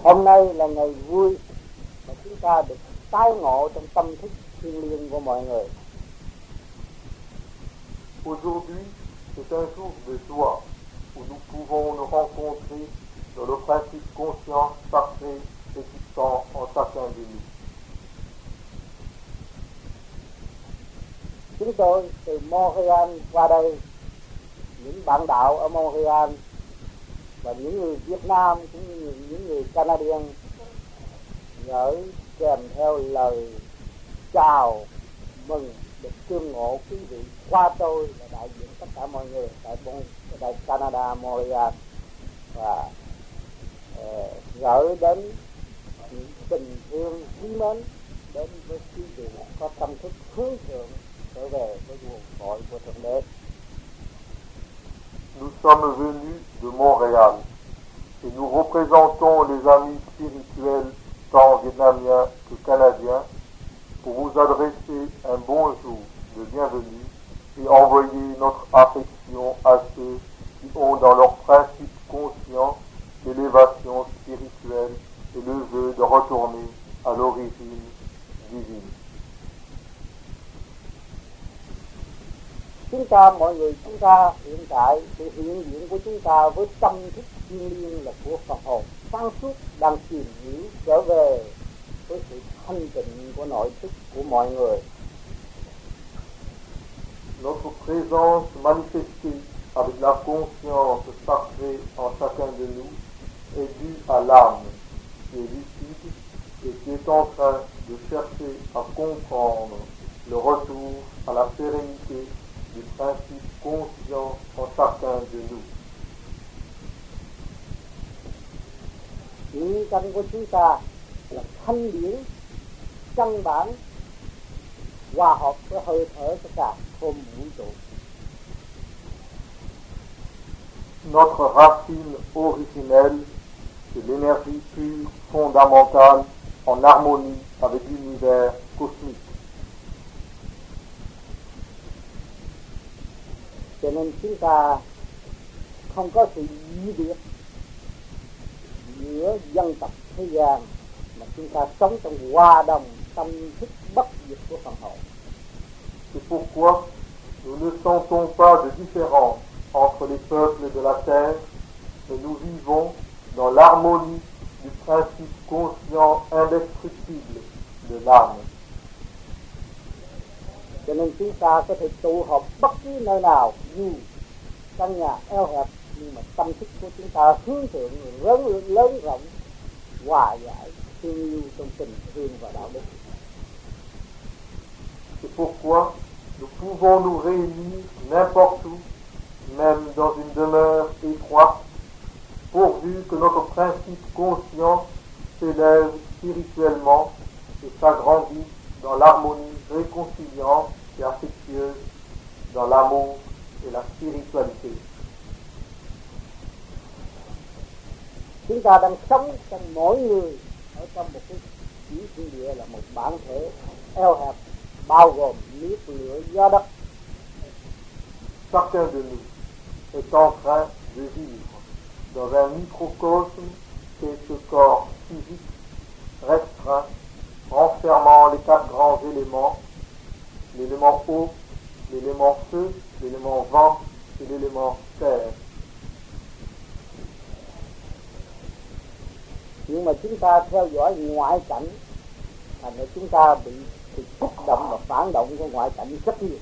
Hôm nay là ngày vui mà chúng ta được tái ngộ trong tâm thức thiêng liêng của mọi người. Aujourd'hui, c'est un jour de joie où nous pouvons nous rencontrer dans le principe conscient sacré existant en chacun de nous. Chúng tôi từ Montreal qua đây, những bạn đạo ở Montreal và những người Việt Nam cũng như những người Canadian gửi kèm theo lời chào mừng được tương ngộ quý vị qua tôi là đại diện tất cả mọi người tại Canada, Montreal, và gửi đến những tình thương quý mến đến với quý vị có tâm thức hướng thượng trở về với nguồn cội của Thượng Đế. Nous sommes venus de Montréal et nous représentons les amis spirituels tant vietnamiens que canadiens pour vous adresser un bonjour de bienvenue et envoyer notre affection à ceux qui ont dans leur principe conscient l'élévation spirituelle et le vœu de retourner à l'origine divine. Chúng ta hiện tại sự hiện diện của chúng ta với tâm thức thiêng liêng là của phần hồn sáng suốt đang tìm hiểu trở về với sự thanh tịnh của nội thức của mọi người. Notre présence manifestée avec la conscience sacrée en chacun de nous est due à l'âme qui est lucide et qui est en train de chercher à comprendre le retour à la sérénité du principe conscient en chacun de nous. Hiện căn của chúng ta là thanh điển căn bản hòa hợp với hơi thở của cả không vũ trụ. Notre racine originelle, c'est l'énergie pure fondamentale en harmonie avec l'univers cosmique. Cho nên chúng ta không có sự dị biệt giữa dân tộc thế gian, mà chúng ta sống trong hòa đồng tâm thức bất diệt của phần hồn. C'est pourquoi nous ne sentons pas de différence entre les peuples de la terre, mais nous vivons dans l'harmonie du principe conscient indestructible de l'âme. Cho nên chúng ta có thể tụ họp bất cứ nơi nào, dù căn nhà eo hẹp, nhưng mà tâm thức của chúng ta hướng thượng lớn rộng, hòa giải, thương yêu trong tình thương và đạo đức. C'est pourquoi nous pouvons nous réunir n'importe où, même dans une demeure étroite, pourvu que notre principe conscient s'élève spirituellement et s'agrandisse dans l'harmonie réconciliante et affectueuse, dans l'amour et la spiritualité. Chúng ta đang sống trong mỗi người ở trong một cái chỉ thiên địa là một bản thể eo hẹp, bao gồm nước, lửa, gió, đất. Chacun de nous est en train de vivre dans un microcosme qui est ce corps physique restreint, renfermant les 4 grands éléments, l'élément eau, l'élément feu, l'élément vent et l'élément terre. Nhưng mà chúng ta theo dõi ngoại cảnh, thành ra chúng ta bị sự kích động và phản động của ngoại cảnh rất nhiều.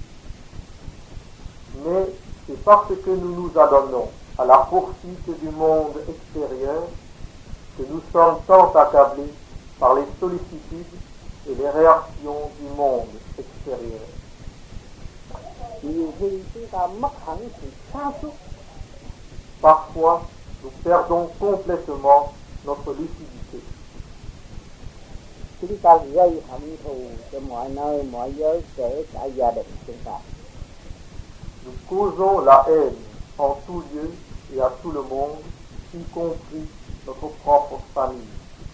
Mais c'est parce que nous nous adonnons à la poursuite du monde extérieur que nous sommes tant accablés par les sollicitudes et les réactions du monde extérieur. Nhiều khi chúng ta mất hẳn sự sáng suốt. Parfois, nous perdons complètement notre lucidité. Chúng ta gây hận thù cho mọi nơi, mọi giới, kể cả gia đình chúng ta. Nous causons la haine en tout lieu et à tout le monde, y compris notre propre famille.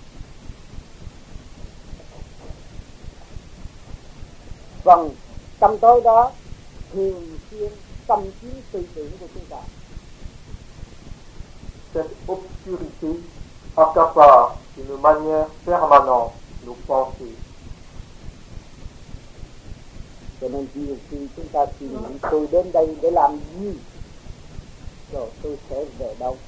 Vâng, tâm tối đó thường xuyên xâm chiếm tư tưởng của chúng ta. Cette obscurité accapare d'une manière permanente nos pensées. Cho nên khi chúng ta suy nghĩ tôi đến đây để làm gì, rồi tôi sẽ về đâu.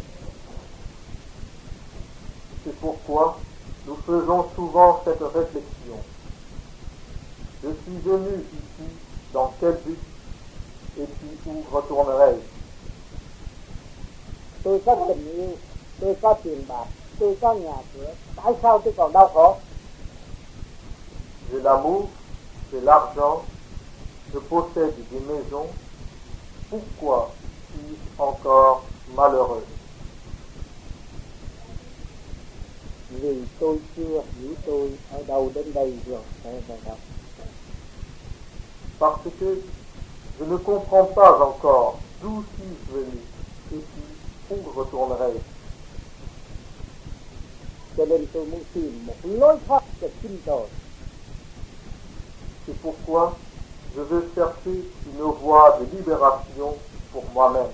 C'est pourquoi nous faisons souvent cette réflexion. Je suis venu ici dans quel but et puis où retournerai-je? Tôi có tình yêu, tôi có tiền bạc, tôi có nhà cửa, tại sao tôi còn đau khổ? J'ai l'amour, j'ai l'argent, je possède des maisons. Pourquoi suis-je encore malheureux? Vì tôi chưa hiểu tôi ở đâu đến đây rồi sẽ về đâu. Parce que je ne comprends pas encore d'où suis-je venu et puis où retournerai-je. Cho nên tôi muốn tìm một lối thoát cho chính tôi. C'est pourquoi je veux chercher une voie de libération pour moi-même.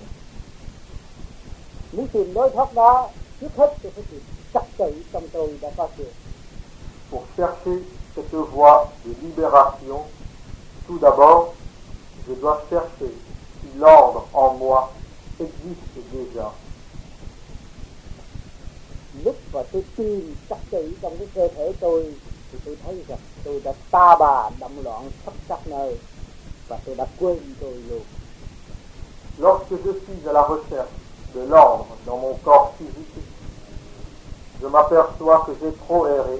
Muốn tìm lối thoát đó, trước hết tôi phải tìm trật tự trong tôi đã có được. Pour chercher cette voie de libération, tout d'abord, je dois chercher si l'ordre en moi existe déjà. Lúc mà tôi tìm trật tự trong cái cơ thể tôi thì tôi thấy rằng tôi đã ta bà động loạn khắp các nơi và tôi đã quên tôi luôn. Lorsque je suis à la recherche de l'ordre dans mon corps physique, je m'aperçois que j'ai trop erré.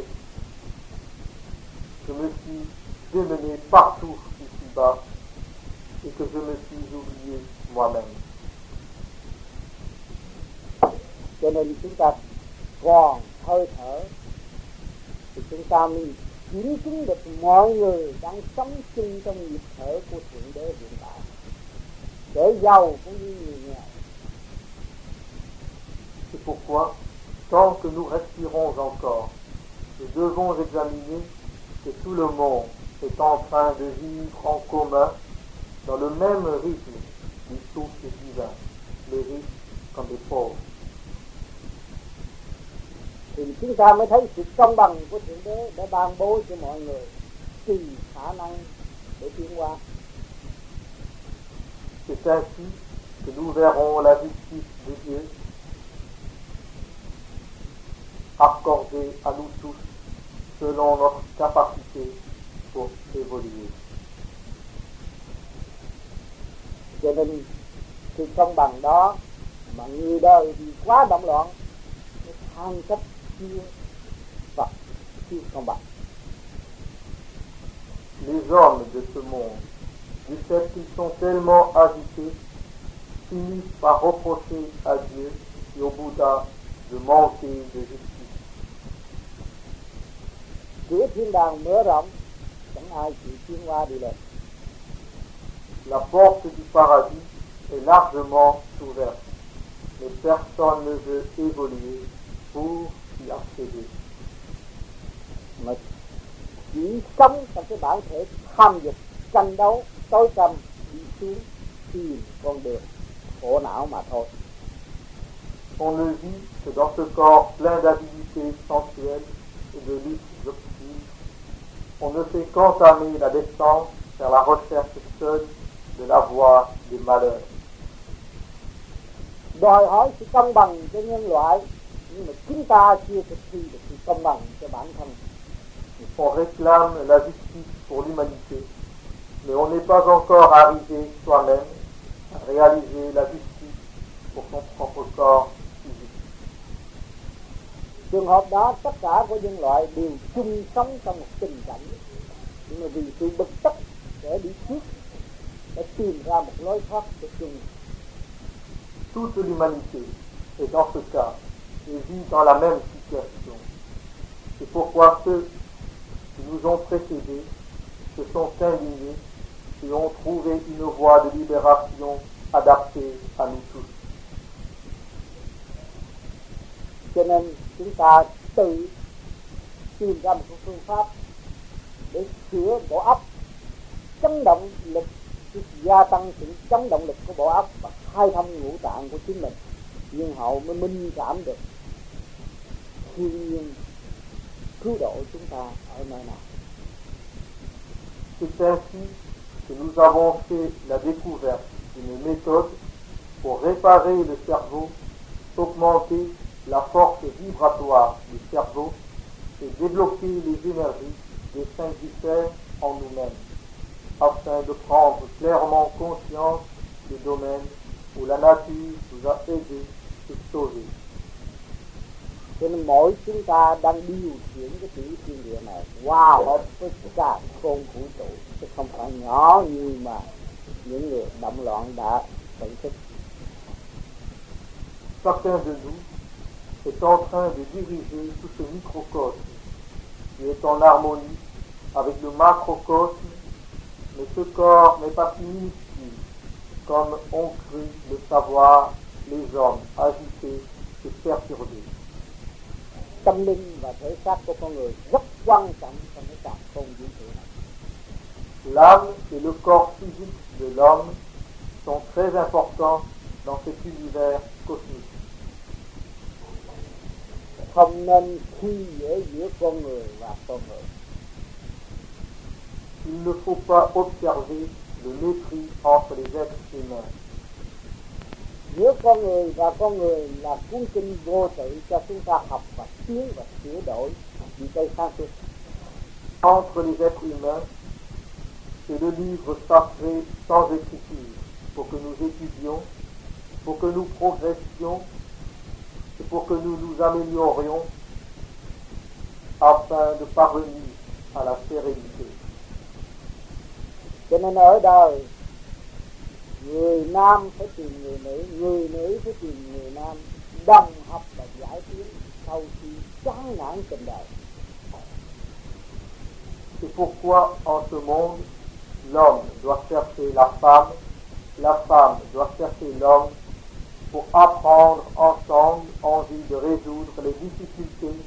Je me suis démené partout ici-bas et que je me suis oublié moi-même. Cho nên chúng ta còn hơi thở thì chúng ta mới kiểm chứng được mọi người đang sống chung trong nhịp thở của Thượng Đế hiện tại, kẻ giàu cũng như người nghèo. C'est pourquoi, tant que nous respirons encore, nous devons examiner que tout le monde est en train de vivre en commun dans le même rythme du souffle divin, les riches comme les pauvres. Thì chúng ta mới thấy sự công bằng của Thượng Đế đã ban bố cho mọi người tùy khả năng để tiến hóa. C'est ainsi que nous verrons la justice de Dieu accordée à nous tous selon notre capacité pour évoluer. Cho nên sự công bằng đó mà người đời thì quá động loạn, nó than trách chưa Phật chưa công bằng. Les hommes de ce monde, du fait qu'ils sont tellement agités, finissent par reprocher à Dieu et au Bouddha de manquer de justice. Cửa thiên đàng mở rộng, chẳng ai chịu tiến qua đi lên. La porte du paradis est largement ouverte, mais personne ne veut évoluer pour y accéder. Mà chỉ sống trong cái bản thể tham dục, tranh đấu, tối tăm, đi xuống tìm con đường khổ não mà thôi. On ne vit que dans ce corps plein d'habilités sensuelles et de luttes obscures. On ne fait qu'entamer la descente vers la recherche seule de la voie des malheurs. Đòi hỏi sự công bằng cho nhân loại, nhưng mà chúng ta chưa thực thi được sự công bằng cho bản thân. On réclame la justice pour l'humanité, mais on n'est pas encore arrivé soi-même à réaliser la justice pour son propre corps physique. Trường hợp đó tất cả của nhân loại đều chung sống trong một tình cảnh, nhưng mà vì sự bực tức để đi trước, để tìm ra một lối thoát cho chung. Toute l'humanité est dans ce cas et vit dans la même situation. C'est pourquoi ceux qui nous ont précédés se sont indignés et ont trouvé une voie de libération adaptée à nous tous. Cho nên chúng ta tự tìm ra một phương pháp để sửa bộ óc, chấn động lực, gia tăng sự chấn động lực của bộ óc và khai thông ngũ tạng của chính mình, nhưng họ mới minh cảm được thiên nhiên cứu độ chúng ta ở nơi nào. C'est ainsi que nous avons fait la découverte d'une méthode pour réparer le cerveau, augmenter la force vibratoire du cerveau et développer les énergies des cinq viscères en nous-mêmes, afin de prendre clairement conscience des domaines où la nature nous a aidés et sauvés. Cho nên mỗi chúng ta đang điều khiển cái tiểu thiên địa này hòa hợp với cả khôn vũ trụ, chứ không phải nhỏ như mà những người động loạn đã tự thức. Chacun de nous est en train de diriger tout ce microcosme qui est en harmonie avec le macrocosme, mais ce corps n'est pas si minuscule comme ont cru le savoir les hommes agités et perturbés. Tâm linh và thể xác của con người rất quan trọng trong cái càn khôn vũ trụ này. L'âme et le corps physique de l'homme sont très importants dans cet univers cosmique. Không nên khi dễ giữa con người và con người. Il ne faut pas observer le mépris entre les êtres humains. Giữa con người và con người là cuốn kinh vô tự cho chúng ta học và tiến và sửa đổi vì cây sáng suốt. Entre les êtres humains, c'est le livre sacré sans écriture pour que nous étudions, pour que nous progressions et pour que nous nous améliorions afin de parvenir à la sérénité. Cho nên ở đời, người nam phải tìm người nữ phải tìm người nam, đồng học và giải tiến sau khi chán nản tình đời. C'est pourquoi en ce monde, l'homme doit chercher la femme doit chercher l'homme pour apprendre ensemble en vue de résoudre les difficultés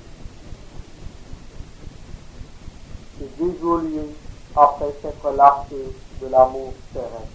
et d'évoluer après s'être lassé de l'amour terrestre.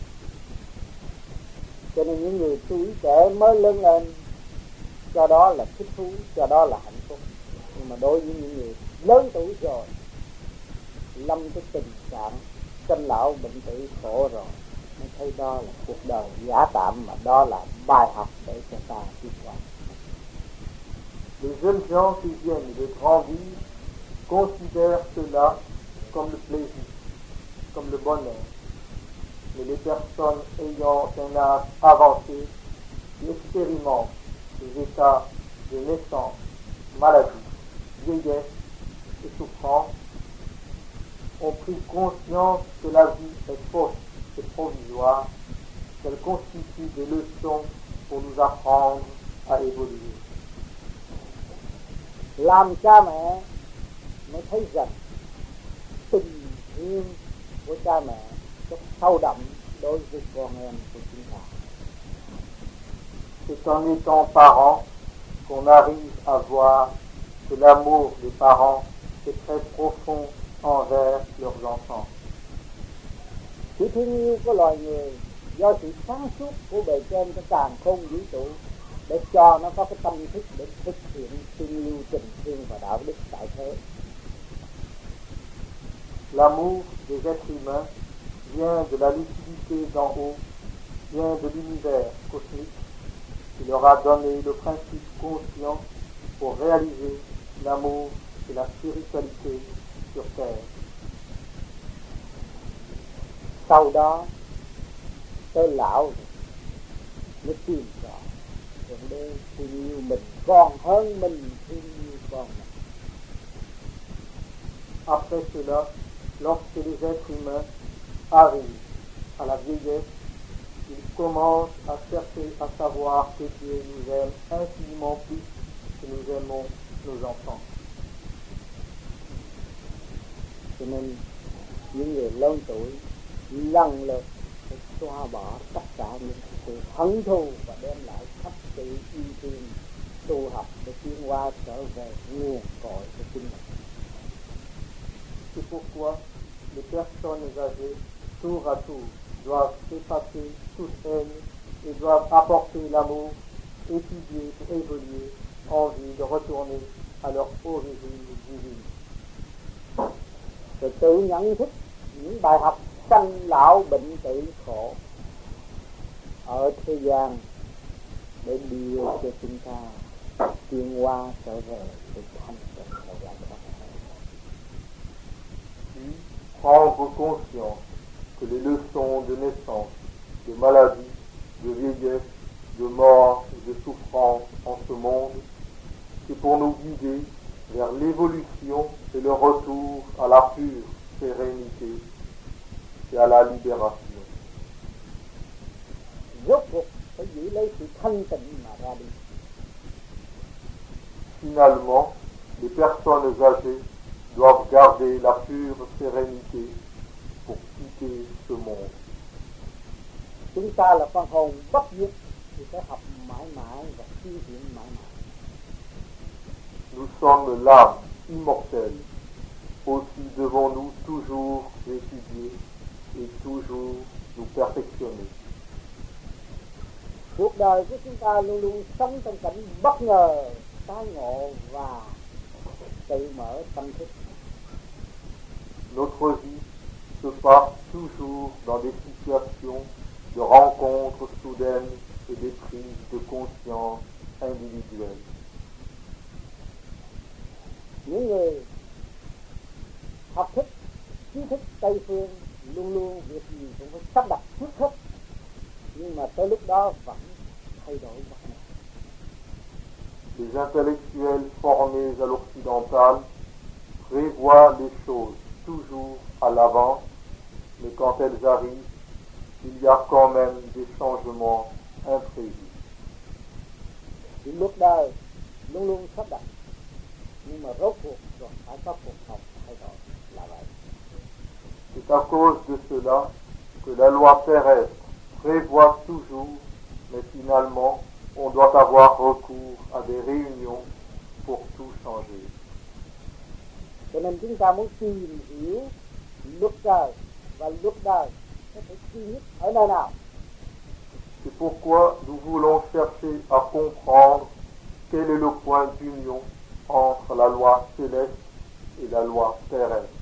Cho nên những người tuổi trẻ mới lớn lên, cho đó là thích thú, cho đó là hạnh phúc. Nhưng mà đối với những người lớn tuổi rồi, lâm cái tình trạng sinh lão bệnh tử khổ rồi, mới thấy đó là cuộc đời giả tạm, mà đó là bài học để cho ta đi qua. Les jeunes gens qui viennent de grandir considèrent cela comme le plaisir, comme le bonheur. Mais les personnes ayant un âge avancé qui expérimentent les états de naissance, maladie, vieillesse et souffrance ont pris conscience que la vie est fausse et provisoire, qu'elle constitue des leçons pour nous apprendre à évoluer. Làm cha mẹ mới thấy rằng tình thương của cha mẹ rất sâu đậm đối với con em của chúng ta. C'est en étant parents qu'on arrive à voir que l'amour des parents est très profond envers leurs enfants. Sự thương yêu của loài người do sự sáng suốt của bề trên cái càn khôn vũ trụ để cho nó có cái tâm thức để thực hiện thương yêu, tình thương và đạo đức tại thế. L'amour des êtres humains vient de la lucidité d'en haut, vient de l'univers cosmique qui leur a donné le principe conscient pour réaliser l'amour et la spiritualité sur terre. Sau đó tới lão mới tìm rõ Thượng Đế thương yêu mình còn hơn mình thương yêu con mình. Après cela, lorsque les êtres humains arrivent à la vieillesse, ils commencent à chercher à savoir que Dieu nous aime infiniment plus que nous aimons nos enfants. Cho nên những người lớn tuổi lần lượt phải xóa bỏ tất cả những sự hận thù và đem lại khắp sự yêu thương tu học để tiến hóa trở về nguồn cội của chính mình. C'est pourquoi les personnes âgées, tour à tour, doivent effacer toute haine et doivent apporter l'amour, étudier pour évoluer envie de retourner à leur origine divine. Rồi tự nhận thức những bài học sanh lão bệnh tử khổ ở thế gian để điều cho chúng ta tiến hóa trở về với thanh tịnh và giải thoát. Puis prendre conscience que les leçons de naissance, de maladie, de vieillesse, de mort et de souffrance en ce monde, c'est pour nous guider vers l'évolution et le retour à la pure sérénité et à la libération. Rốt cuộc phải giữ lấy sự thanh tịnh mà ra đi. Finalement, les personnes âgées doivent garder la pure sérénité pour quitter ce monde. Chúng ta là phần hồn bất diệt thì phải học mãi mãi và suy diễn mãi mãi. Nous sommes l'âme immortelle. Aussi devons-nous toujours étudier et toujours nous perfectionner. Cuộc đời của chúng ta luôn luôn sống trong cảnh bất ngờ, tái ngộ và tự mở tâm thức. Notre vie se passe toujours dans des situations de rencontres soudaines et des prises de conscience individuelles. Những người học thức, trí thức Tây phương luôn luôn việc gì cũng phải sắp đặt trước hết, nhưng mà tới lúc đó vẫn thay đổi bất ngờ. Les intellectuels formés à l'occidental prévoient les choses toujours à l'avance, mais quand elles arrivent, il y a quand même des changements imprévus. Những lúc đời luôn luôn sắp đặt, nhưng mà rốt cuộc rồi phải có cuộc sống thay đổi là vậy. C'est à cause de cela que la loi terrestre prévoit toujours, mais finalement, on doit avoir recours à des réunions pour tout changer. Cho nên chúng ta muốn tìm hiểu luật trời và luật đời có thể duy nhất ở nơi nào. C'est pourquoi nous voulons chercher à comprendre quel est le point d'union entre la loi céleste et la loi terrestre.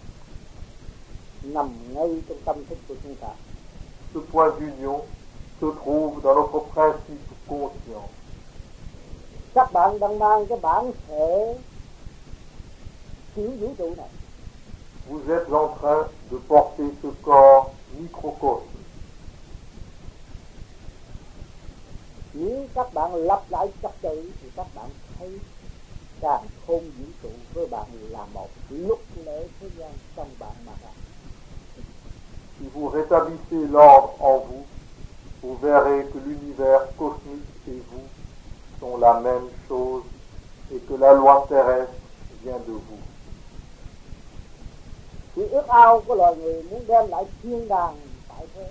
Nằm ngay trong tâm thức của chúng ta. Ce point d'union se trouve dans notre principe conscient. Các bạn đang mang cái bản thể tiểu vũ trụ này. Vous êtes en train de porter ce corps microcosme. Nếu các bạn lặp lại trật tự thì các bạn thấy cả khôn vũ trụ với bạn là một, luật lệ thế gian trong bạn mà ra. Si vous rétablissez l'ordre en vous, vous verrez que l'univers cosmique et vous sont la même chose et que la loi terrestre vient de vous. Sự ước ao của loài người muốn đem lại thiên đàng tại thế.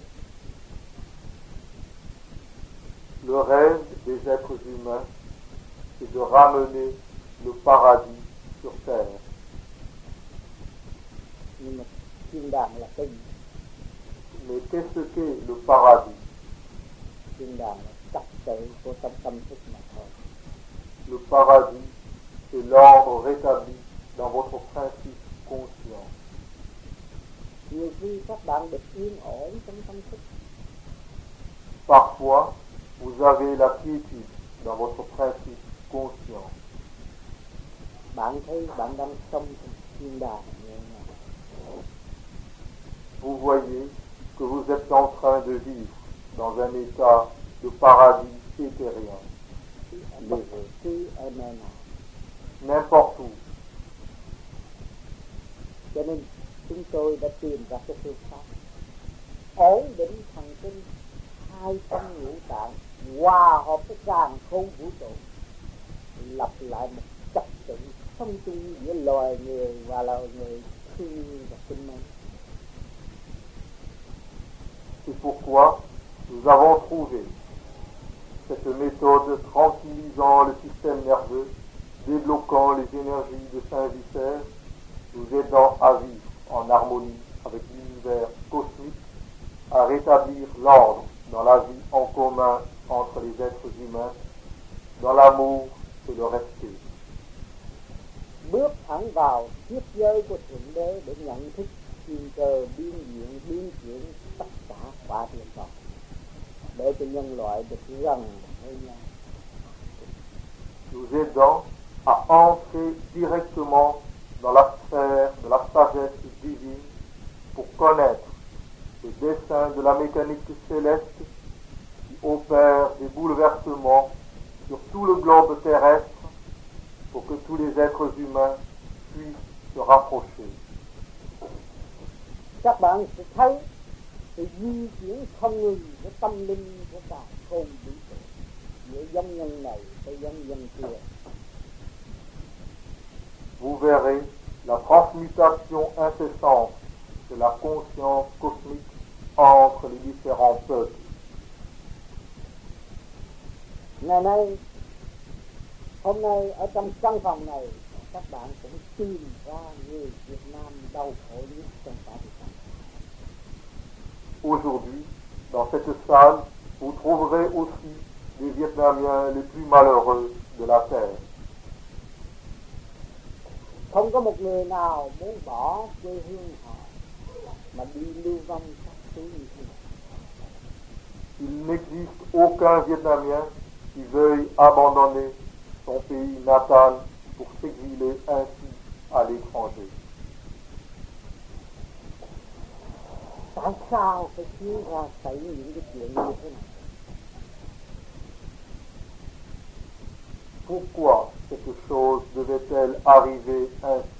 Le rêve des êtres humains, c'est de ramener le paradis sur terre. Nhưng mà thiên đàng là cái gì? Mais qu'est-ce qu'est le paradis? Thiên đàng là trật tự của tâm thức mà thôi. Le paradis, c'est l'ordre rétabli dans votre principe conscient. Nhiều khi các bạn được yên ổn trong tâm thức. Parfois, vous avez la quiétude dans votre principe conscient. Bạn thấy bạn đang sống trong thiên đàng như thế nào? Vous voyez que vous êtes en train de vivre dans un état de paradis éthérien. Bất cứ ở nơi nào. N'importe où. Cho nên chúng tôi đã tìm ra cái phương pháp ổn định thần kinh, hai tâm ngũ tạng hòa hợp với càn khôn vũ trụ, lập lại một trật tự sống chung giữa loài người và loài người thiên nhiên và sinh mệnh. C'est pourquoi nous avons trouvé cette méthode tranquillisant le système nerveux, débloquant les énergies de Saint-Vicaire, nous aidant à vivre en harmonie avec l'univers cosmique, à rétablir l'ordre dans la vie en commun entre les êtres humains, dans l'amour et le respect. Bước thẳng vào kiếp giới của Thượng Đế để nhận thức thiên cơ biến diện biến chuyển tất cả quả thiên còn, để cho nhân loại được gần với nhau. Nous aidant à entrer directement dans la sphère de la sagesse divine pour connaître les desseins de la mécanique céleste qui opère des bouleversements sur tout le globe terrestre pour que tous les êtres humains puissent se rapprocher. Các bạn sẽ thấy sự di chuyển không ngừng của tâm linh của cả khôn vũ trụ, giữa giống nhân này tới giống nhân kia. Vous verrez la transmutation incessante de la conscience cosmique entre les différents peuples. Ngày nay, hôm nay ở trong căn phòng này, các bạn cũng tìm ra người Việt Nam đau khổ nhất trong cả Việt Nam. Aujourd'hui, dans cette salle, vous trouverez aussi des Vietnamiens les plus malheureux de la Terre. Không có một người nào muốn bỏ quê hương họ mà đi lưu vong các thứ như thế này. Il n'existe aucun Vietnamien qui veuille abandonner son pays natal pour s'exiler ainsi à l'étranger. Tại sao phải khiến ra xảy những cái chuyện như thế này? Pourquoi cette chose devait-elle arriver ainsi?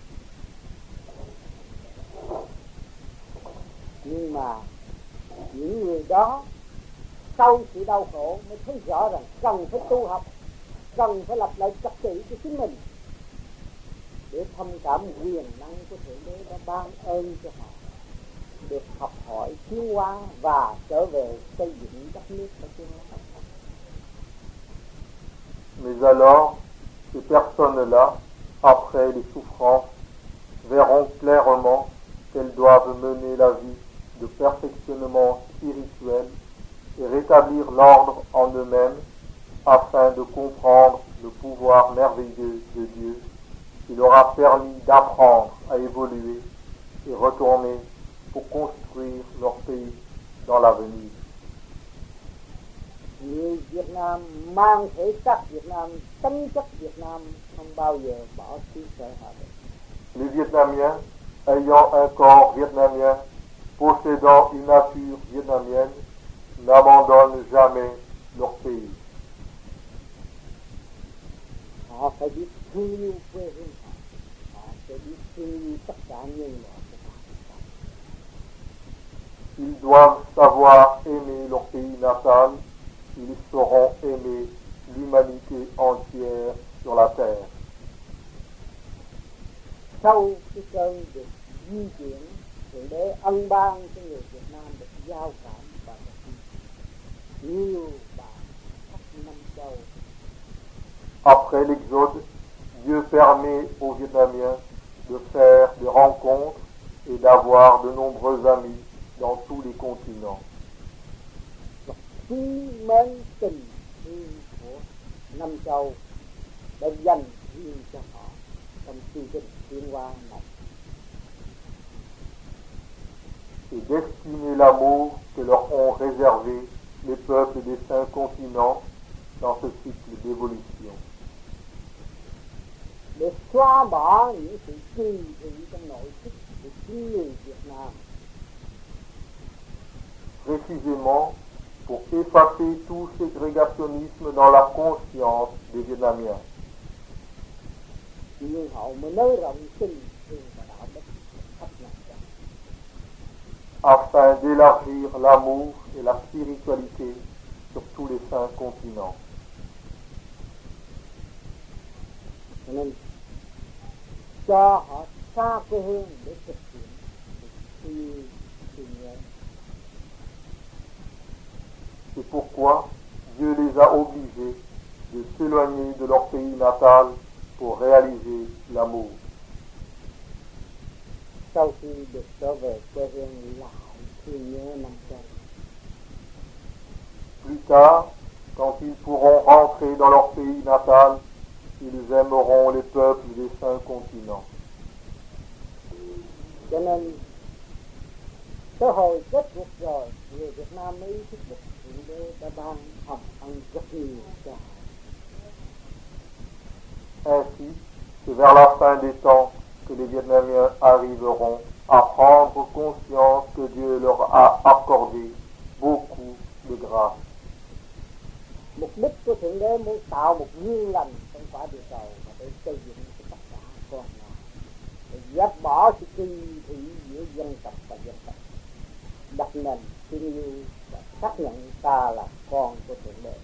Nhưng mà những người đó sau sự đau khổ mới thấy rõ rằng cần phải tu học, cần phải lập lại trật tự cho chính mình để thông cảm quyền năng của Thượng Đế đã ban ơn cho họ được học hỏi tiến hóa và trở về xây dựng đất nước ở tương lai. Mais alors, ces personnes-là, après les souffrances, verront clairement qu'elles doivent mener la vie de perfectionnement spirituel et rétablir l'ordre en eux-mêmes afin de comprendre le pouvoir merveilleux de Dieu qui leur a permis d'apprendre à évoluer et retourner pour construire leur pays dans l'avenir. Người Việt Nam mang thể xác Việt Nam, tính chất Việt Nam không bao giờ bỏ xứ sở hòa bình. Les Vietnamiens, ayant un corps vietnamien, possédant une nature vietnamienne, n'abandonnent jamais leur pays. Họ phải biết thương yêu quê hương họ, họ phải biết thương yêu tất cả nhân loại của họ. Ils doivent savoir aimer leur pays natal, ils sauront aimer l'humanité entière sur la terre. Sau cái cơn được di chuyển, Thượng Đế ân ban cho người Việt Nam được giao cảm và được nhiều bạn khắp năm châu. Après l'exode, Dieu permet aux Vietnamiens de faire des rencontres et d'avoir de nombreux amis dans tous les continents. Và quý mến tình thương của năm châu đã dành riêng cho họ trong chương trình tiến hóa này. Et d'estimer l'amour que leur ont réservé les peuples des 5 continents dans ce cycle d'évolution. Để xóa bỏ những sự kỳ thị trong nội thức của chính người Việt Nam. Précisément pour effacer tout ségrégationnisme dans la conscience des Vietnamiens. Nhưng họ mới nới rộng tình thương và đạo đức khắp năm châu. Afin d'élargir l'amour et la spiritualité sur tous les 5 continents. Cho nên cho họ xa quê hương để thực hiện thương nhớ. C'est pourquoi Dieu les a obligés de s'éloigner de leur pays natal pour réaliser l'amour. Sau khi được trở về quê hương lại thương nhớ năm châu. Plus tard, quand ils pourront rentrer dans leur pays natal, ils aimeront les peuples des 5 continents. Cho nên tới hồi kết cuộc rồi, người Việt Nam mới thức được Thượng Đế đã ban hồng ân rất nhiều cho họ. Ainsi, c'est vers la fin des temps que les Vietnamiens arriveront à prendre conscience que Dieu leur a accordé beaucoup de grâce. Mục đích của Thượng Đế muốn tạo một duyên lành trong quả địa cầu và để xây dựng cho tất cả con người, để dẹp bỏ sự kỳ thị giữa dân tộc và dân tộc, đặt nền tin yêu và xác nhận ta là con của Thượng Đế.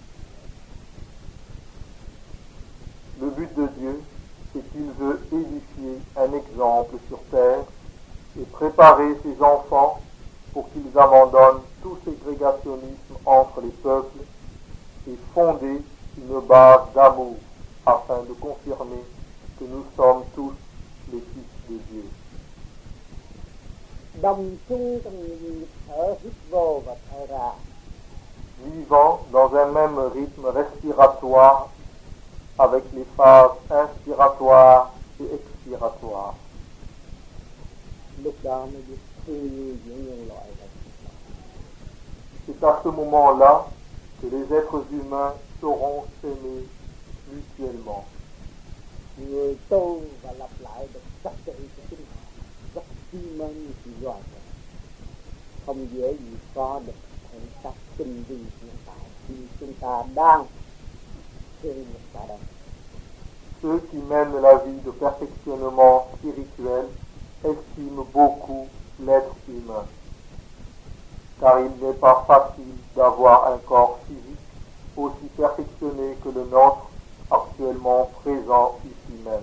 Le but de Dieu, c'est qu'il veut édifier un exemple sur terre et préparer ses enfants pour qu'ils abandonnent tout ségrégationnisme entre les peuples et fonder une base d'amour afin de confirmer que nous sommes tous les fils de Dieu. Đồng chung trong nhịp thở hít vô và thở ra, Vivant dans un même rythme respiratoire avec les phases inspiratoires et expiratoires. lúc đó mới biết thương yêu giữa nhân loại và C'est à ce moment-là que les êtres humains sauront s'aimer mutuellement. người tu và lặp lại được trật tự của chính họ rất yêu mến sự loài người, không dễ gì có được những các tinh vi hiện tại khi chúng ta đang thương nhập tại đây. Ceux qui mènent la vie de perfectionnement spirituel estiment beaucoup l'être humain, car il n'est pas facile d'avoir un corps physique aussi perfectionné que le nôtre actuellement présent ici même.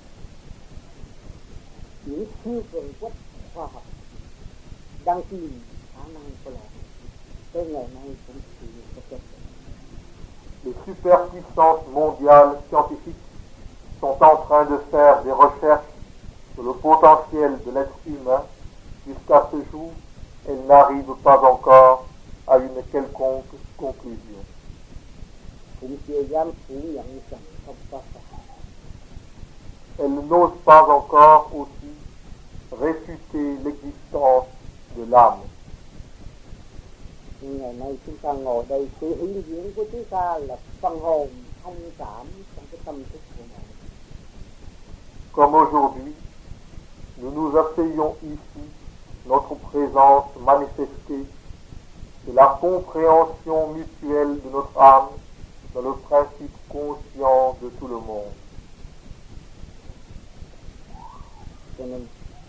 Những siêu cường quốc khoa học đang tìm khả năng của loài tới ngày nay cũng chỉ có kết quả. Les superpuissances mondiales scientifiques sont en train de faire des recherches sur le potentiel de l'être humain. Jusqu'à ce jour, elles n'arrivent pas encore à une quelconque conclusion. Cũng chưa dám phủ nhận rằng không có Phật. Elles n'osent pas encore aussi réfuter l'existence de l'âme. Nhưng ngày nay chúng ta ngồi đây, sự hiện diện của chúng ta là phần hồn thông cảm trong cái tâm thức của mình. Comme aujourd'hui, nous nous asseyons ici, notre présence manifestée, c'est la compréhension mutuelle de notre âme dans le principe conscient de tout le monde. Cho nên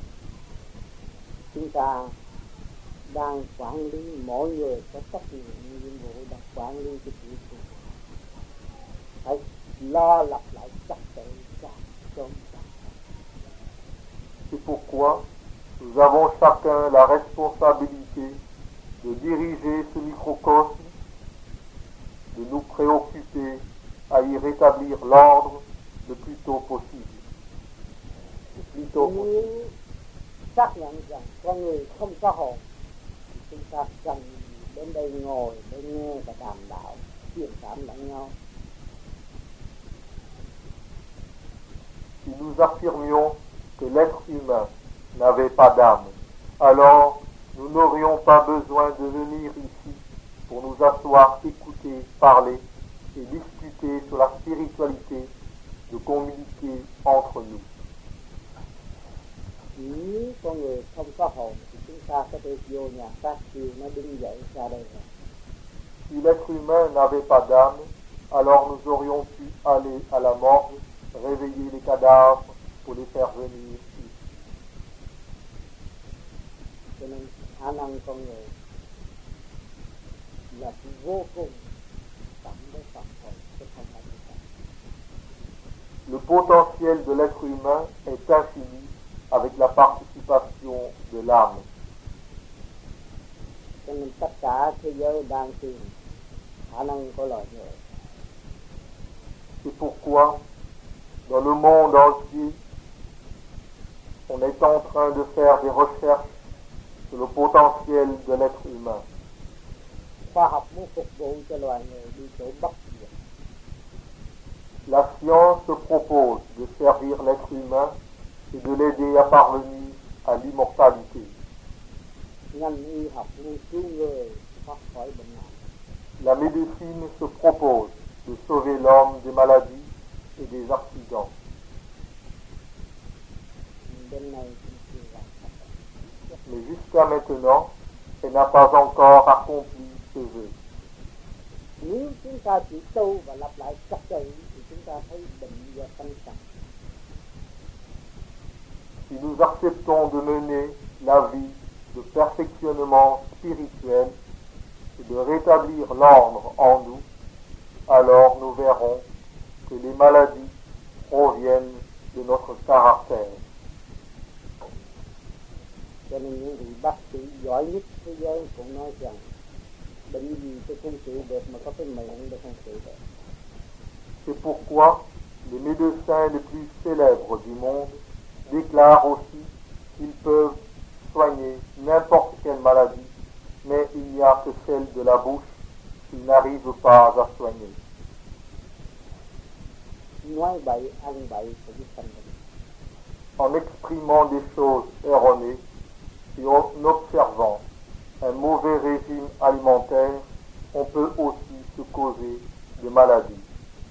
chúng ta đang quản lý, mỗi người có trách nhiệm nhiệm vụ đang quản lý cái sự của họ. Phải lo lập lại trật tự cho chúng ta. C'est pourquoi nous avons chacun la responsabilité de diriger ce microcosme, de nous préoccuper à y rétablir l'ordre le plus tôt possible. Le plus tôt possible. Nếu xác nhận rằng con người không có hồn thì chúng ta cần đến đây ngồi để nghe và đàm đạo, truyền cảm lẫn nhau. Si nous affirmions que l'être humain n'avait pas d'âme, alors nous n'aurions pas besoin de venir ici pour nous asseoir, écouter, parler et discuter sur la spiritualité, de communiquer entre nous. Nếu con người không có hồn thì chúng ta có thể vô nhà xác chiều nó đứng dậy ra đây rồi. Si l'être humain n'avait pas d'âme, alors nous aurions pu aller à la morgue, réveiller les cadavres pour les faire venir ici. Cho nên khả năng con người là vô cùng tận với phần hồn chứ không phải như vậy. Le potentiel de l'être humain est infini avec la participation de l'âme. Cho nên tất cả thế giới đang tìm khả năng của loài người. C'est pourquoi, dans le monde entier, on est en train de faire des recherches sur le potentiel de l'être humain. Khoa học muốn phục vụ cho loài người đi chỗ bất diệt. La science se propose de servir l'être humain et de l'aider à parvenir à l'immortalité. Ngành y học nghiên cứu người thoát khỏi bệnh nạn. La médecine se propose de sauver l'homme des maladies et des accidents. Bên này cũng chưa làm. Mais jusqu'à maintenant, elle n'a pas encore accompli ce vœu. Nếu chúng ta chỉ tu và lặp lại trật tự thì chúng ta thấy bệnh do tâm sạch. Si nous acceptons de mener la vie de perfectionnement spirituel et de rétablir l'ordre en nous, alors nous verrons que les maladies proviennent de notre caractère. Cho nên những vị bác sĩ giỏi nhất thế giới cũng nói rằng bệnh gì tôi không chịu được mà có cái miệng tôi không chịu được. C'est pourquoi les médecins les plus célèbres du monde déclarent aussi qu'ils peuvent soigner n'importe quelle maladie, mais il n'y a que celle de la bouche qu'ils n'arrivent pas à soigner. Nói bậy, ăn bậy cũng thành bệnh. En exprimant des choses erronées et en observant un mauvais régime alimentaire, on peut aussi se causer des maladies.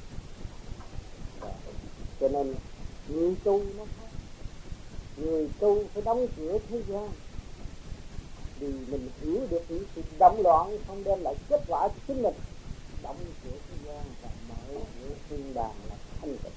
Cho nên người tu nó khác. Người tu phải đóng cửa thế gian. Vì mình hiểu được những sự động loạn không đem lại kết quả cho chính mình. Đóng cửa thế gian và mở cửa thiên đàng là thanh tịnh.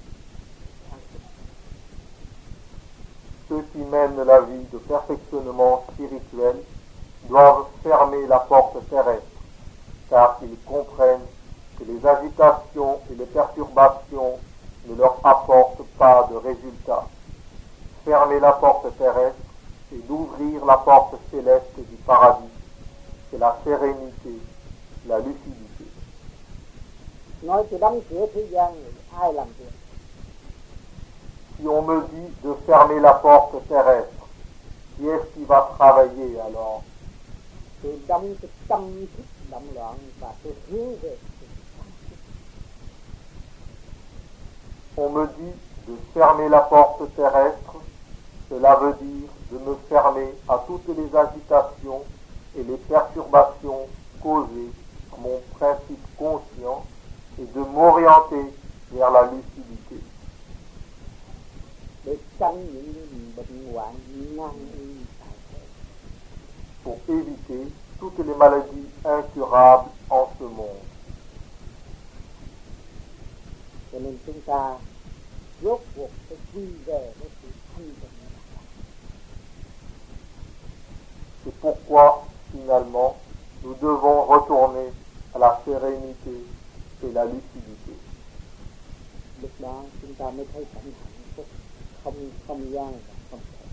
Ceux qui mènent la vie de perfectionnement spirituel doivent fermer la porte terrestre, car ils comprennent que les agitations et les perturbations ne leur apportent pas de résultat. Fermer la porte terrestre et d'ouvrir la porte céleste du paradis, c'est la sérénité, la lucidité. Nói từ đóng cửa thế gian thì ai làm việc? Si on me dit de fermer la porte terrestre, qui est-ce qui va travailler alors? Tôi đóng cái tâm thức động loạn và tôi hướng về sự sáng suốt. On me dit de fermer la porte terrestre, cela veut dire de me fermer à toutes les agitations et les perturbations causées par mon principe conscient et de m'orienter vers la lucidité. Để tránh những bệnh hoạn nan y tại thế. Pour éviter toutes les maladies incurables en ce monde. Cho nên chúng ta rốt cuộc phải quy về với sự thanh tịnh. C'est pourquoi, finalement, nous devons retourner à la sérénité et la lucidité. Lúc đó chúng ta mới thấy cảnh hạnh phúc, không gian và không thể.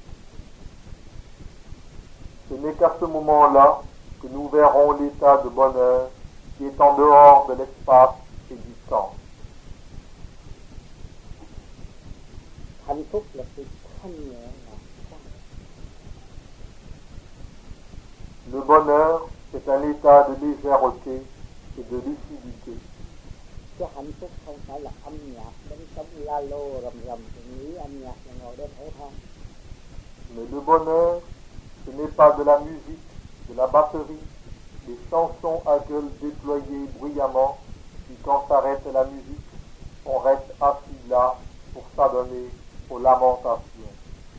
Ce n'est qu'à ce moment-là que nous verrons l'état de bonheur qui est en dehors de l'espace et du temps. Hạnh phúc là sự thanh nhẹ và sáng. Le bonheur, c'est un état de légèreté et de lucidité. Cái hạnh phúc không phải là âm nhạc, đánh trống la lô rầm rầm, thì nghĩ âm nhạc là ngồi đó thở than. Mais le bonheur, ce n'est pas de la musique, de la batterie, des chansons à gueule déployées bruyamment, puis quand s'arrête la musique, on reste assis là pour s'adonner aux lamentations.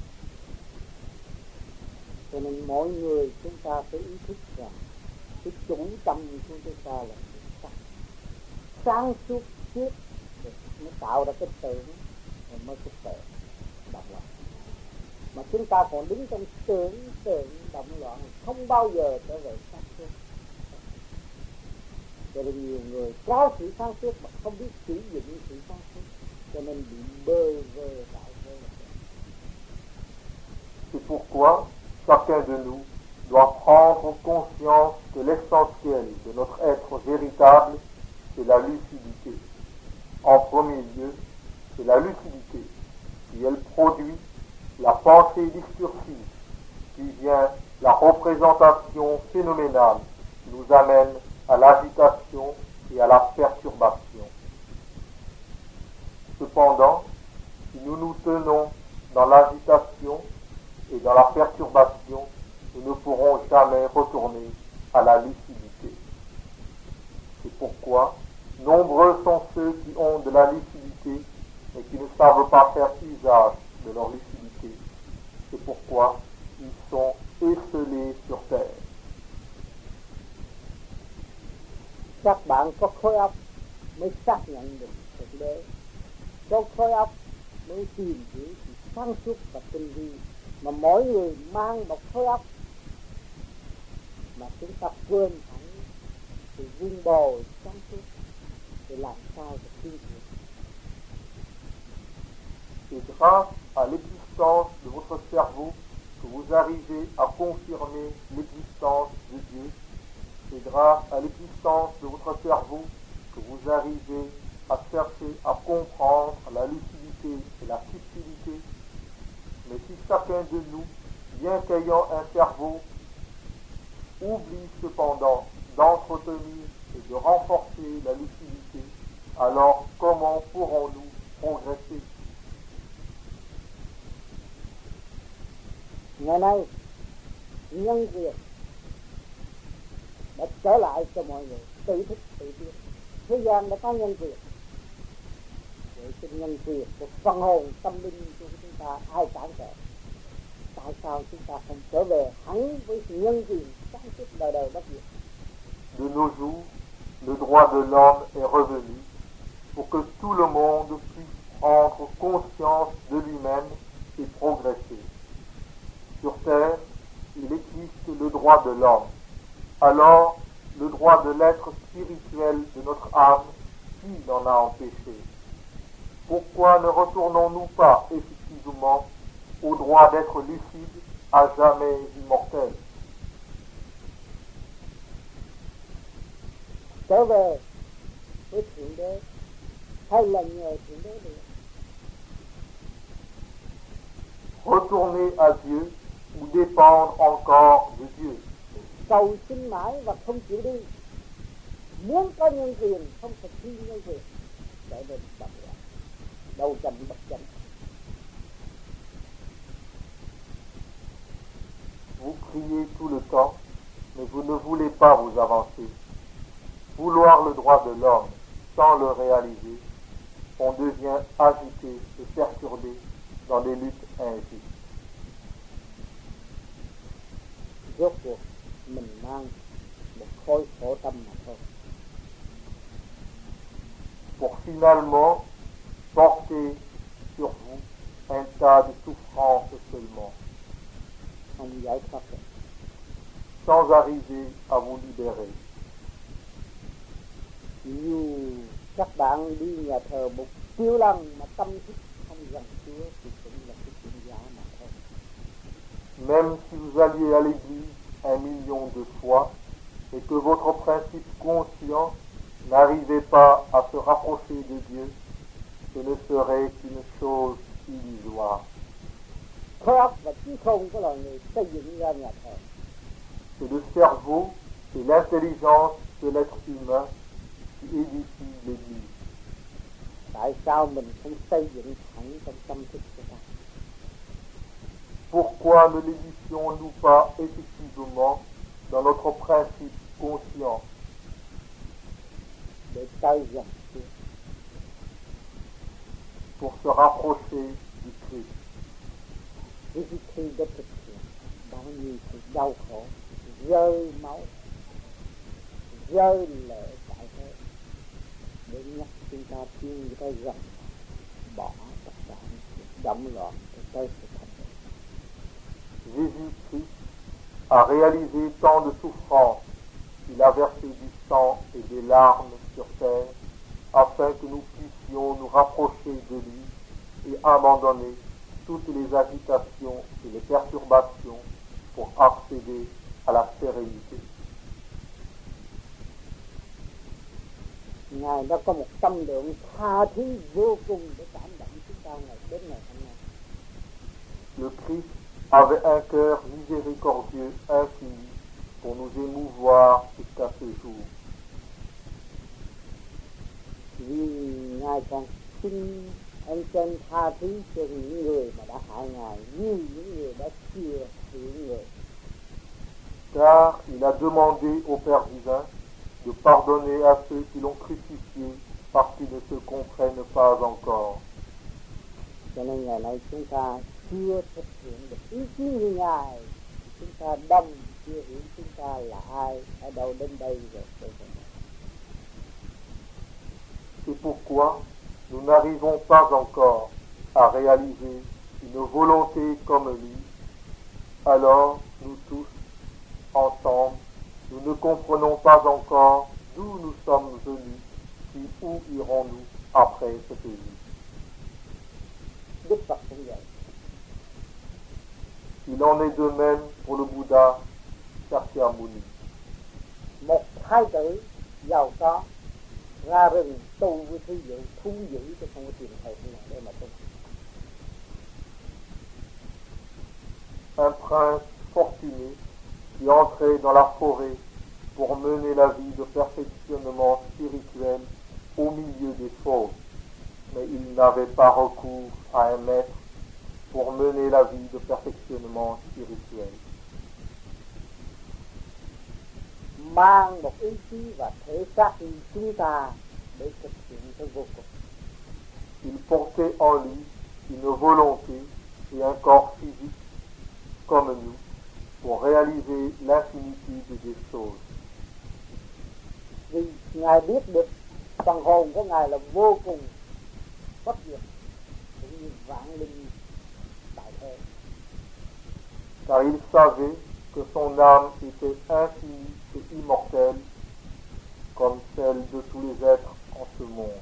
Cho nên mỗi người chúng ta phải ý thức rằng cái chủ tâm của chúng ta là sự sáng suốt trước mới tạo ra cái tưởng rồi mới cái tuệ động loạn. Mà chúng ta còn đứng trong tưởng động loạn không bao giờ trở về sáng suốt. Cho nên nhiều người có sự sáng suốt mà không biết sử dụng sự sáng suốt, cho nên bị bơ vơ tại thế. C'est pourquoi chacun de nous doit prendre conscience que l'essentiel de notre être véritable, c'est la lucidité. En premier lieu, c'est la lucidité, qui elle produit la pensée discursive, qui vient la représentation phénoménale, qui nous amène à l'agitation et à la perturbation. Cependant, si nous nous tenons dans l'agitation et dans la perturbation, nous ne pourrons jamais retourner à la lucidité. C'est pourquoi nombreux sont ceux qui ont de la lucidité mais qui ne savent pas faire usage de leur lucidité. C'est pourquoi ils sont esselés sur terre. Các bạn có khối óc mới xác nhận được thực tế. Có khối óc mới tìm hiểu sự sáng suốt và tinh vi. Mà mỗi người mang một khối óc mà chúng ta quên hẳn sự vun bồi sáng suốt để làm sao để tiến triển. C'est grâce à l'existence de votre cerveau que vous arrivez à confirmer l'existence de Dieu. C'est grâce à l'existence de votre cerveau que vous arrivez à chercher à comprendre la lucidité et la subtilité. Mais si chacun de nous, bien qu'ayant un cerveau, oublie cependant d'entretenir et de renforcer la lucidité, alors comment pourrons-nous progresser? Ngày nay, nhân quyền đã trở lại cho mọi người tự thức tự biết. Thế gian đã có nhân quyền. Vậy cái nhân quyền của phần hồn tâm linh của chúng ta ai cản trở? Tại sao chúng ta không trở về hẳn với sự nhân quyền sáng suốt đời đời bất diệt? De nos jours, le droit de l'homme est revenu pour que tout le monde puisse prendre conscience de lui-même et progresser. Sur terre, il existe le droit de l'homme. Alors, le droit de l'être spirituel de notre âme, qui l'en a empêché? Pourquoi ne retournons-nous pas effectivement au droit d'être lucide, à jamais immortel? Trở về với Thượng Đế hay là nhờ Thượng Đế được? Retourner à Dieu ou dépendre encore de Dieu? Cầu xin mãi và không chịu đi. Muốn có nhân quyền không thực thi nhân quyền, trở nên bận rộn, đầu chậm bất chậm. Vous criez tout le temps, mais vous ne voulez pas vous avancer. Vouloir le droit de l'homme sans le réaliser, on devient agité et perturbé dans des luttes injustes. Rốt cuộc mình mang một khối khổ tâm mà thôi. Pour finalement porter sur vous un tas de souffrances seulement, Không giải thoát được. sans arriver à vous libérer. Dù các bạn đi nhà thờ 1 triệu lần mà tâm thức không gần Chúa thì cũng là cái chuyện giả mà thôi. Même si vous alliez à l'église 1 million de fois et que votre principe conscient n'arrivait pas à se rapprocher de Dieu, ce ne serait qu'une chose illusoire. Khối óc và trí khôn của loài người xây dựng ra nhà thờ. C'est le cerveau et l'intelligence de l'être humain qui édifient l'église. Tại sao mình không xây dựng thẳng trong tâm thức của ta? Pourquoi ne l'édifions-nous pas effectivement dans notre principe conscient Để tới gần Chúa. pour se rapprocher du Christ? Vì khi đã thực hiện bao nhiêu sự đau khổ, rơi máu, rơi lệ tại thế, để nhắc chúng ta tiến tới gần, bỏ tất cả những sự động loạn để tới sự thành công. Jésus-Christ a réalisé tant de souffrances, il a versé du sang et des larmes sur terre, afin que nous puissions nous rapprocher de lui et abandonner toutes les agitations et les perturbations pour accéder à la sérénité. Ngài đã có một tâm lượng tha thứ vô cùng để cảm động chúng ta đến ngày hôm nay. Le Christ avait un cœur miséricordieux infini pour nous émouvoir jusqu'à ce jour. Vì Ngài còn xin ân trên tha thứ cho những người mà đã hại Ngài như những người đã chưa hại người. Car il a demandé au Père divin de pardonner à ceux qui l'ont crucifié parce qu'ils ne se comprennent pas encore. Cho nên ngày nay chúng ta chưa thực hiện được ý chí như Ngài, chúng ta đông chưa hiểu chúng ta là ai, ở đâu đến đây rồi. C'est pourquoi nous n'arrivons pas encore à réaliser une volonté comme lui. Alors, nous tous, ensemble, nous ne comprenons pas encore d'où nous sommes venus, puis où irons-nous après cette vie. Đức Phật cũng vậy. Il en est de même pour le Bouddha Shakyamuni. Một thái tử giàu có ra rừng tu với thí dụ thú dữ chứ không có tìm thầy nào để mà tu. Un prince fortuné qui entrait dans la forêt pour mener la vie de perfectionnement spirituel au milieu des fauves, mais il n'avait pas recours à un maître pour mener la vie de perfectionnement spirituel. Mang một ý chí và thể xác như chúng ta để thực hiện cái vô cùng. Il portait en lui une volonté et un corps physique comme nous pour réaliser l'infinitude des choses. Vì Ngài biết được phần hồn của Ngài là vô cùng bất diệt, cũng như vạn linh tại thế. Car il savait que son âme était infinie et immortelle comme celle de tous les êtres en ce monde.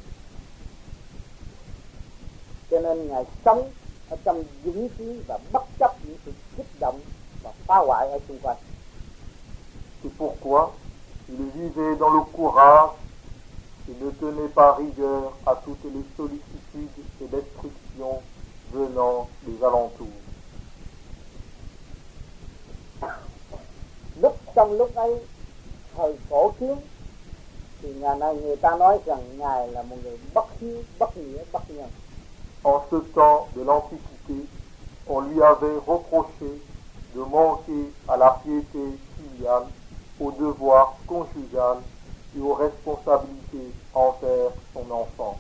Cho nên Ngài sống ở trong dũng khí và bất chấp những sự kích động và phá hoại ở xung quanh. C'est pourquoi il vivait dans le courage et ne tenait pas rigueur à toutes les sollicitudes et destructions venant des alentours. Trong lúc ấy, thời cổ kiến, thì người ta nói rằng Ngài là một người bất hiếu, bất nghĩa, bất nhân. En ce temps de l'Antiquité, on lui avait reproché de manquer à la piété filiale, au devoir conjugal et aux responsabilités envers son enfant.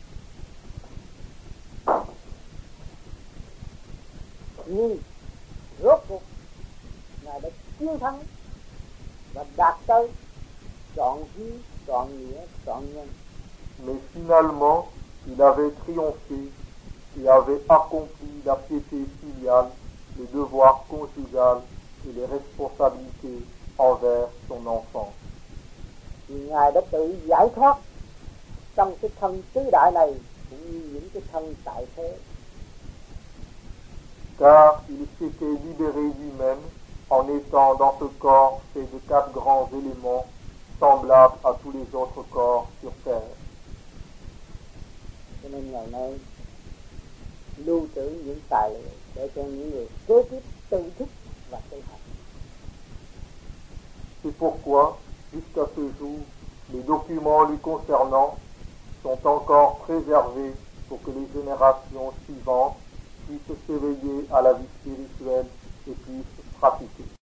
Nhưng rốt cuộc Ngài đã chiến thắng và đạt tới trọn hiếu, trọn nghĩa, trọn nhân. Mais finalement, il avait triomphé et avait accompli la piété filiale, le devoir conjugal et les responsabilités envers son enfant. Vì Ngài đã tự giải thoát trong cái thân tứ đại này cũng như những cái thân tại thế. Car il s'était libéré lui-même en étant dans ce corps fait de 4 grands éléments semblables à tous les autres corps sur terre. Cho nên ngày nay lưu trữ những tài liệu để cho những người kế tiếp tự thức và tự học. C'est pourquoi, jusqu'à ce jour, les documents lui concernant sont encore préservés pour que les générations suivantes puissent s'éveiller à la vie spirituelle et puissent pratiquer.